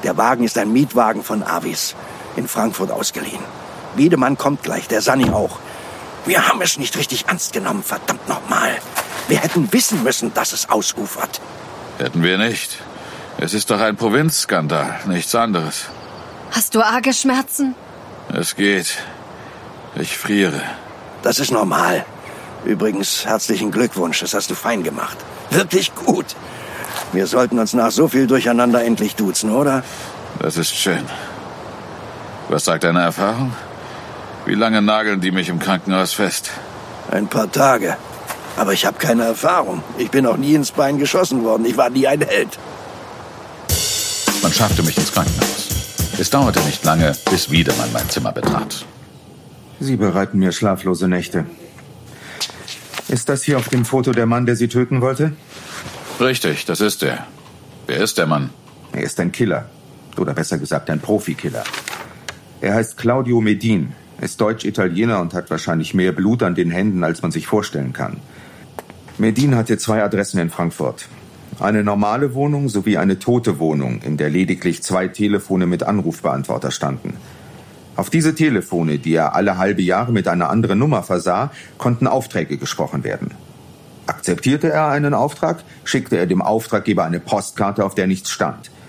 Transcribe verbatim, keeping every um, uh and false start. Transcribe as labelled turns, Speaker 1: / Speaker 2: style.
Speaker 1: Der Wagen ist ein Mietwagen von Avis, in Frankfurt ausgeliehen. Wiedemann kommt gleich, der Sanni auch. Wir haben es nicht richtig ernst genommen, verdammt nochmal. Wir hätten wissen müssen, dass es ausufert.
Speaker 2: Hätten wir nicht. Es ist doch ein Provinzskandal, nichts anderes.
Speaker 3: Hast du arge Schmerzen?
Speaker 2: Es geht. Ich friere.
Speaker 1: Das ist normal. Übrigens, herzlichen Glückwunsch, das hast du fein gemacht. Wirklich gut. Wir sollten uns nach so viel Durcheinander endlich duzen, oder?
Speaker 2: Das ist schön. Was sagt deine Erfahrung? Wie lange nageln die mich im Krankenhaus fest?
Speaker 1: Ein paar Tage. Aber ich habe keine Erfahrung. Ich bin auch nie ins Bein geschossen worden. Ich war nie ein Held.
Speaker 2: Man schaffte mich ins Krankenhaus. Es dauerte nicht lange, bis Wiedemann mein Zimmer betrat.
Speaker 4: Sie bereiten mir schlaflose Nächte. Ist das hier auf dem Foto der Mann, der Sie töten wollte?
Speaker 2: Richtig, das ist er. Wer ist der Mann?
Speaker 4: Er ist ein Killer. Oder besser gesagt ein Profikiller. Er heißt Claudio Medin, ist Deutsch-Italiener und hat wahrscheinlich mehr Blut an den Händen, als man sich vorstellen kann. Medin hatte zwei Adressen in Frankfurt. Eine normale Wohnung sowie eine tote Wohnung, in der lediglich zwei Telefone mit Anrufbeantworter standen. Auf diese Telefone, die er alle halbe Jahre mit einer anderen Nummer versah, konnten Aufträge gesprochen werden. Akzeptierte er einen Auftrag, schickte er dem Auftraggeber eine Postkarte, auf der nichts stand.